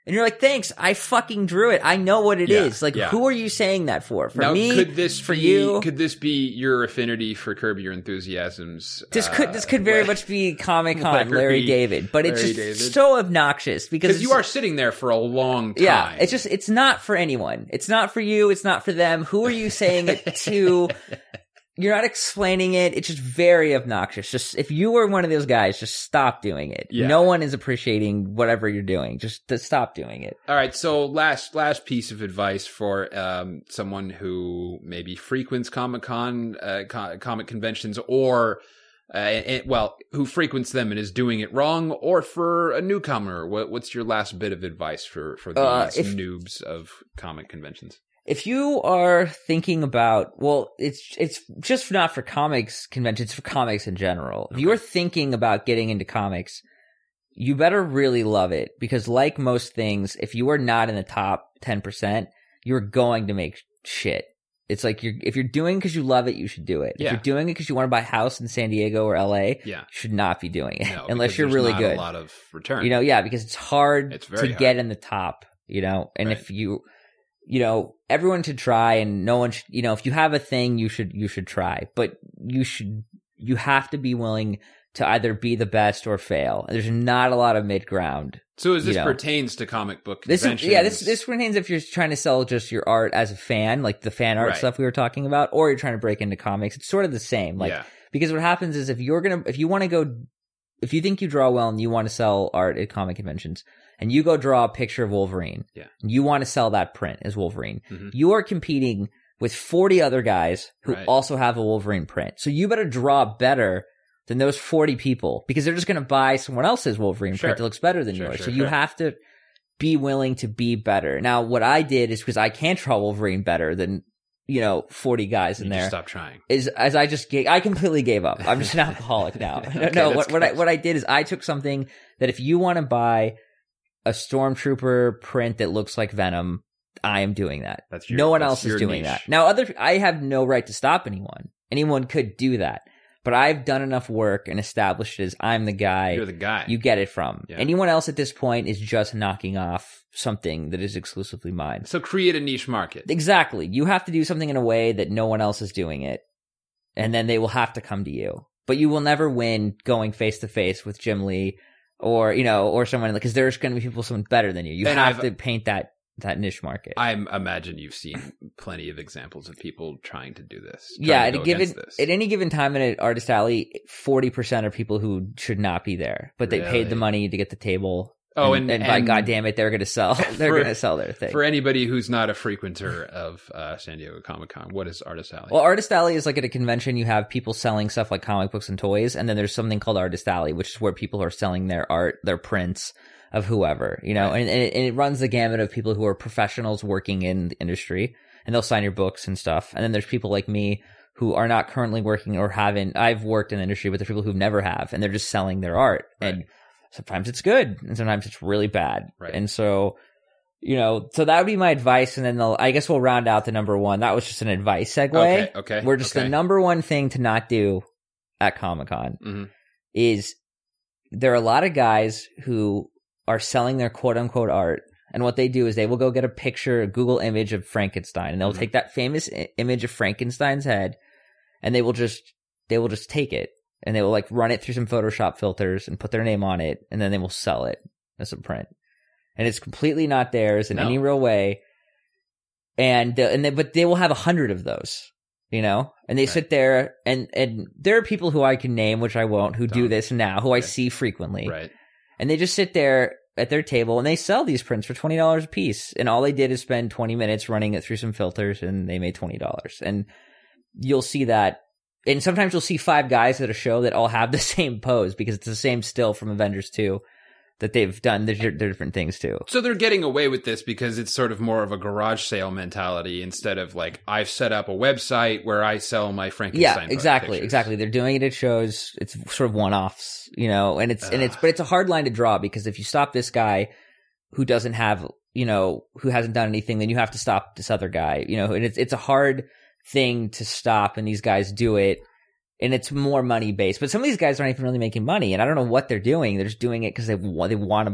And you're like, thanks, I fucking drew it. I know what it Yeah, is. Like, yeah. who are you saying that for? For now, me? could this for be, you? Could this be your affinity for Curb Your Enthusiasms? This uh, could this could very Larry- much be Comic Con, Larry- Larry David, but it's Larry just David. so obnoxious because Because you it's- are sitting there for a long time. Yeah, it's just it's not for anyone. It's not for you. It's not for them. Who are you saying it to? You're not explaining it. It's just very obnoxious. Just if you were one of those guys, just stop doing it. Yeah. No one is appreciating whatever you're doing. Just to stop doing it. All right, so last last piece of advice for um, someone who maybe frequents Comic Con, uh, co- comic conventions, or uh, and, well, who frequents them and is doing it wrong, or for a newcomer. What, what's your last bit of advice for for these Uh, if- noobs of comic conventions? If you are thinking about, well, it's it's just not for comics conventions, it's for comics in general. If you are thinking about getting into comics, you better really love it because, like most things, if you are not in the top ten percent, you're going to make shit. It's like you're if you're doing it because you love it, you should do it. Yeah. If you're doing it because you want to buy a house in San Diego or L A, Yeah. you should not be doing it No, unless because you're there's really not good. A lot of return. You know, yeah, because it's hard It's very to hard. get in the top, you know, and Right. if you, you know, everyone should try and no one should, you know, if you have a thing, you should, you should try, but you should, you have to be willing to either be the best or fail. There's not a lot of mid ground. So as this you know. pertains to comic book This conventions, is, yeah, this, this pertains if you're trying to sell just your art as a fan, like the fan art Right. stuff we were talking about, or you're trying to break into comics. It's sort of the same. Like, yeah. because what happens is if you're going to, if you want to go, if you think you draw well and you want to sell art at comic conventions and you go draw a picture of Wolverine, Yeah. and you want to sell that print as Wolverine, Mhm. you are competing with forty other guys who Right. also have a Wolverine print. So you better draw better than those forty people because they're just going to buy someone else's Wolverine Sure. print that looks better than Sure, yours. sure, so you sure. have to be willing to be better. Now, what I did is because I can't draw Wolverine better than, you know, forty guys in You there. just stop trying. Is as I just gave, I completely gave up. I'm just an alcoholic now. no, Okay, no that's what, what I good. what I did is I took something that if you want to buy a Stormtrooper print that looks like Venom, I am doing that. That's your- no one that's else is your doing niche. that. Now, other I have no right to stop anyone. Anyone could do that, but I've done enough work and established it as I'm the guy. You're the guy. You get it from. Yeah. Anyone else at this point is just knocking off something that is exclusively mine. So create a niche market. Exactly. You have to do something in a way that no one else is doing it. And then they will have to come to you. But you will never win going face to face with Jim Lee or, you know, or someone, because there's going to be people someone better than you. You And have I've- to paint that, that niche market. I imagine you've seen plenty of examples of people trying to do this. trying yeah, to at a go given, against this. at any given time in an artist alley, forty percent are people who should not be there, but they paid Really? the money to get the table. Oh, and, and- and by and- God damn it, they're going to sell, they're For- going to sell their thing. For anybody who's not a frequenter of uh, San Diego Comic Con, what is Artist Alley? Well, Artist Alley is like at a convention, you have people selling stuff like comic books and toys, and then there's something called Artist Alley, which is where people are selling their art, their prints of whoever, you know, Right. and, and, it, and it runs the gamut of people who are professionals working in the industry, and they'll sign your books and stuff. And then there's people like me who are not currently working or haven't, I've worked in the industry, but there's people who never have, and they're just selling their art. Right. And sometimes it's good, and sometimes it's really bad. Right. And so, you know, so that would be my advice. And then they'll, I guess we'll round out the number one. That was just an advice segue. Okay, okay, We're just okay. the number one thing to not do at Comic-Con Mhm. is there are a lot of guys who are selling their quote unquote art. And what they do is they will go get a picture, a Google image of Frankenstein, and they'll Mhm. take that famous I- image of Frankenstein's head, and they will just, they will just take it, and they will like run it through some Photoshop filters and put their name on it, and then they will sell it as a print. And it's completely not theirs in No. any real way. And, uh, and they, but they will have a hundred of those, you know, and they Right. sit there and, and there are people who I can name, which I won't, who do Don't. this now, who I Okay. see frequently. Right. And they just sit there at their table and they sell these prints for twenty dollars a piece. And all they did is spend twenty minutes running it through some filters and they made twenty dollars. And you'll see that. And sometimes you'll see five guys at a show that all have the same pose because it's the same still from Avengers two that they've done. They're, they're different things too. So they're getting away with this because it's sort of more of a garage sale mentality instead of like, I've set up a website where I sell my Frankenstein. Yeah, exactly, pictures. exactly. They're doing it at shows. It's sort of one-offs, you know, and it's and it's but it's a hard line to draw because if you stop this guy who doesn't have, you know, who hasn't done anything, then you have to stop this other guy, you know, and it's it's a hard thing to stop, and these guys do it, and it's more money based. But some of these guys aren't even really making money, and I don't know what they're doing. They're just doing it because they want they want to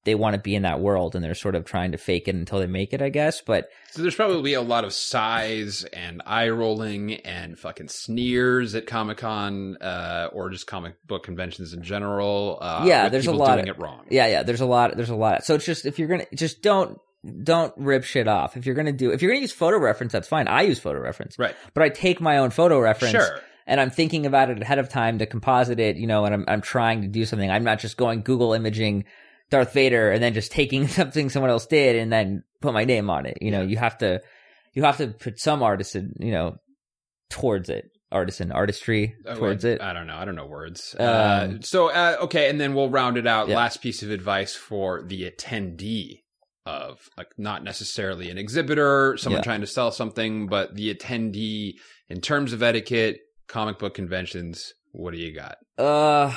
they want to be in that world and they're sort of trying to fake it until they make it, I guess. But so there's probably a lot of sighs and eye rolling and fucking sneers at Comic-Con uh, or just comic book conventions in general. Uh, yeah, with there's a people lot doing of, it wrong. Yeah, yeah, there's a lot. There's a lot. So it's just if you're gonna just don't don't rip shit off. If you're gonna do if you're gonna use photo reference, that's fine. I use photo reference, Right? But I take my own photo reference. Sure. And I'm thinking about it ahead of time to composite it, you know, and I'm I'm trying to do something. I'm not just going Google imaging Darth Vader and then just taking something someone else did and then put my name on it. You know, you have to you have to put some artisan, you know, towards it. Artisan, artistry Oh, towards I, it. I don't know. I don't know words. Um, uh, so, uh, okay. And then we'll round it out. Yeah. Last piece of advice for the attendee of like not necessarily an exhibitor, someone Yeah. trying to sell something, but the attendee in terms of etiquette, comic book conventions. What do you got? Uh,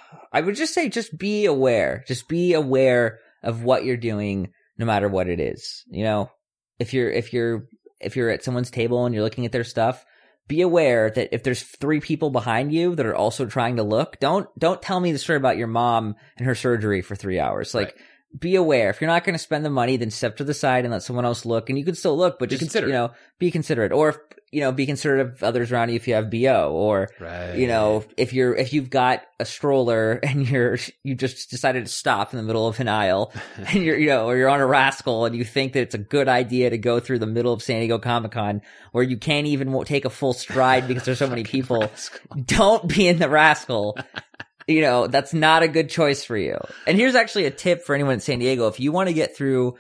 I would just say just be aware. Just be aware of what you're doing, no matter what it is. You know, if you're if you're if you're at someone's table and you're looking at their stuff, be aware that if there's three people behind you that are also trying to look, don't don't tell me the story about your mom and her surgery for three hours. Like, Right. be aware. If you're not going to spend the money, then step to the side and let someone else look. And you can still look, but Be just considerate. you know, be considerate. Or if, you know, be considerate of others around you if you have B O, or Right. you know, if you're if you've got a stroller and you're you just decided to stop in the middle of an aisle and you're you know, or you're on a rascal and you think that it's a good idea to go through the middle of San Diego Comic-Con where you can't even w- take a full stride because there's so many people, Rascal. don't be in the rascal. You know, that's not a good choice for you. And here's actually a tip for anyone in San Diego. If you want to get through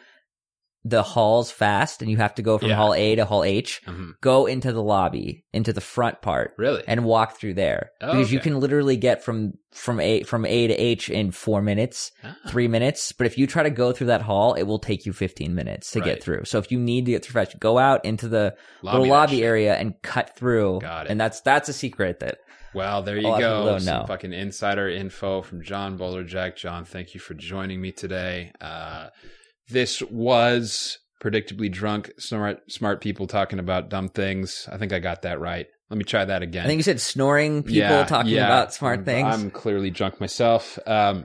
the halls fast and you have to go from Yeah. hall A to hall H, Mhm. go into the lobby, into the front part. Really? And walk through there. Oh, because you okay. can literally get from, from A, from A to H in four minutes, Ah. three minutes. But if you try to go through that hall, it will take you fifteen minutes to Right. get through. So if you need to get through fast, go out into the Lobby little that lobby shit. area and cut through. Got it. And that's, that's a secret that, Well, there A you lot of people go. don't Some know. fucking insider info from John Bolerjack. John, thank you for joining me today. Uh, this was Predictably Drunk, smart, smart people talking about dumb things. I think I got that right. Let me try that again. I think you said snoring people Yeah, talking yeah. about smart I'm, things. I'm clearly drunk myself. Um,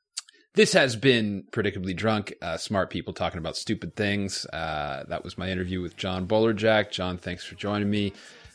this has been Predictably Drunk, uh, smart people talking about stupid things. Uh, that was my interview with John Bolerjack. John, thanks for joining me.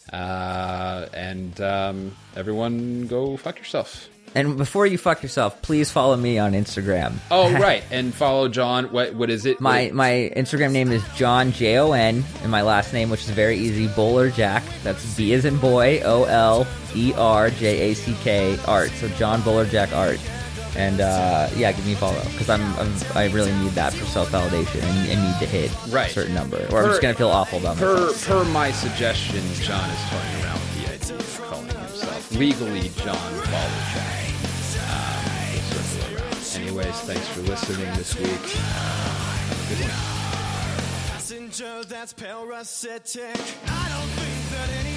Uh, and um, everyone go fuck yourself. And before you fuck yourself, please follow me on Instagram. Oh, right. And follow John. What What is it? My What- my Instagram name is John J O N, and my last name, which is very easy, Bowler Jack. That's B as in boy, O L E R J A C K art. So John Bowler Jack art. And uh, yeah, give me a follow because I'm, I'm I really need that for self validation and, and need to hit Right. a certain number, or I'm Per- just gonna feel awful about Per, myself. per my suggestion, John is toying around with the idea of calling himself legally John Bolerjack. Um, we'll circle around. Anyways, thanks for listening this week. Have a good one. Passenger that's parasitic. I don't think that any